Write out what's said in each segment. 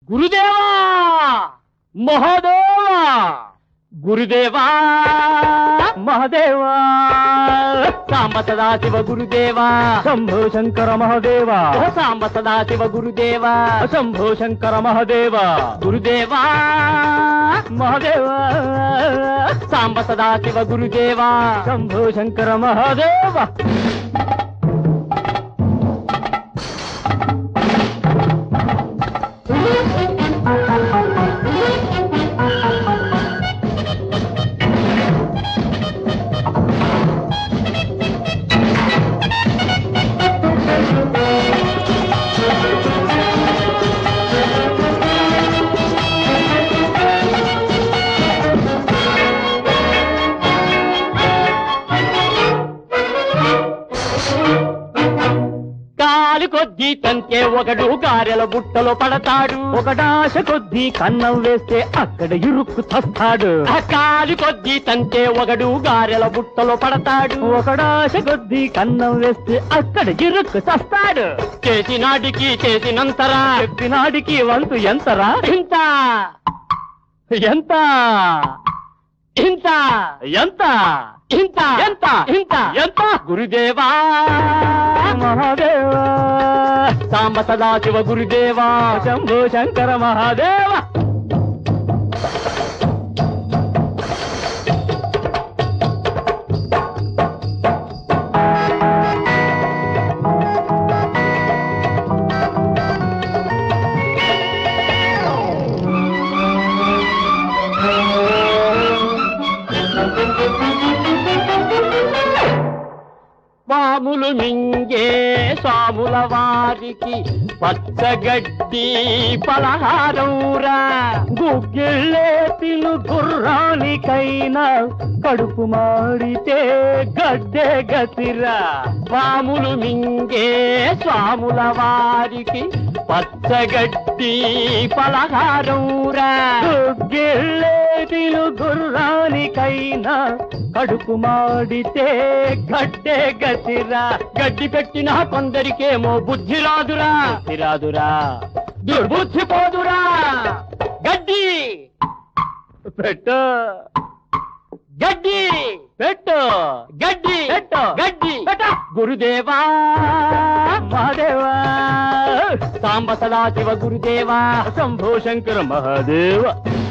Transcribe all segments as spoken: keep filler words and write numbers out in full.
గురుదేవా మహాదేవా గురుదేవా మహాదేవా సాంబ సదాశివ గురుదేవా శంభో శంకర మహాదేవా సాంబ సదాశివ గురుదేవా శంభో శంకర మహాదేవా గురుదేవా మహాదేవా సాంబ సదాశివ గురుదేవా శంభో శంకర మహాదేవా కొద్దీ తంతే ఒకడు గారెల బుట్టలో పడతాడు, ఒకడాశ కొద్దీ కన్నం వేస్తే అక్కడ ఇరుక్కు చస్తాడు. ఆ కాలి కొద్దీ తంతే ఒకడు గారెల బుట్టలో పడతాడు, ఒకడాశ కొద్దీ కన్నం వేస్తే అక్కడ ఇరుక్కు చస్తాడు. చేసినాడికి చేసినంతరా, చెప్పినాడికి వంతు ఎంతరా, ఇంత ఎంత ఇంత ఎంత ఇంత ఎంత ఇంత ఎంత గురుదేవా మహాదేవా సాంబ సదాశివ గురుదేవా శంభో శంకర మహాదేవా. పాములు మింగే స్వాముల వారికి పచ్చగడ్డి పలహారౌరా, గుగ్గిళ్ళే తిను గుర్రానికైనా కడుపు మాడితే గడ్డే గతిరా. పాములు మింగే స్వాముల వారికి పచ్చగడ్డి పలహారౌరా, గుగ్గిళ్ళే తిను గుర్రానికైనా కడుపు మాడితే గడ్డే గతిరా. గడ్డి పెట్టిన కొందరికేమో బుద్ధి రాదురా, రాదురా దుర్బుద్ధి పోదురా. గడ్డి పెట్టు గడ్డి పెట్టు గడ్డి పెట్టు గడ్డి పెట్ట గురుదేవా మహాదేవా సాంబ సదాశివ గురుదేవా శంభో శంకర మహాదేవ.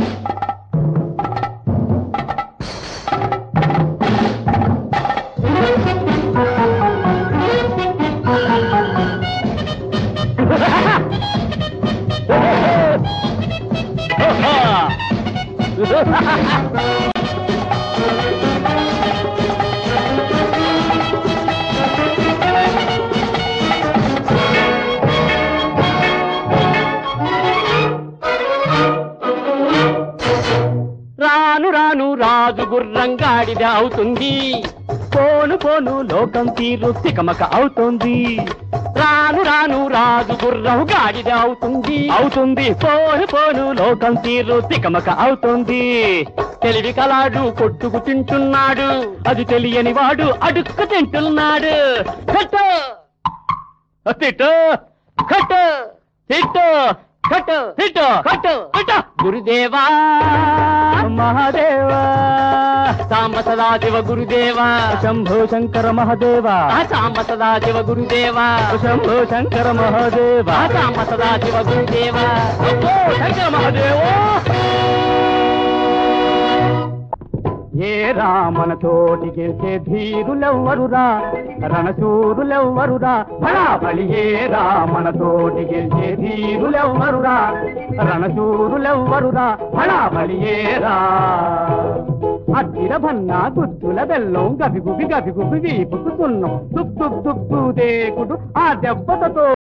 రాను రాను రాజు గుర్రంగాడిద అవుతుంది, పోను పోను లోకం తీరు తికమక అవుతుంది. రాను రాను రాజు గుర్రం గాడిద అవుతుంది అవుతుంది పోను పోను లోకం తీరు తికమక అవుతుంది. తెలివి కలాడు కొట్టుకు తింటున్నాడు, అది తెలియని వాడు అడుక్కు తింటున్నాడు. కట్టు తిట్టు కట్టు తిట్టు కట్టు తిట్టు కట్టు తిట్టు గురుదేవా మహాదేవా సాంబ సదాశివ గురుదేవా శంభో శంకర మహాదేవా సాంబ సదాశివ గురుదేవా శంభో శంకర మహాదేవా సాంబ సదాశివ గురుదేవా శంభో శంకర మహాదేవా. ఏ రామన తోటి గెలిచే ధీరులెవ్వరురా, రణశూరులెవ్వరురా బళాబళి. ఏ రామన తోటి గెలిచే ధీరులెవ్వరురా, రణశూరులెవ్వరురా బళాబళి. ఏరా అద్దిర భన్నా గుద్దుల బెల్లం గబిగుబి గబిగుబి వీపుకు సున్నం దుబ్బు దుబ్బు దేకుడు ఆ దెబ్బతో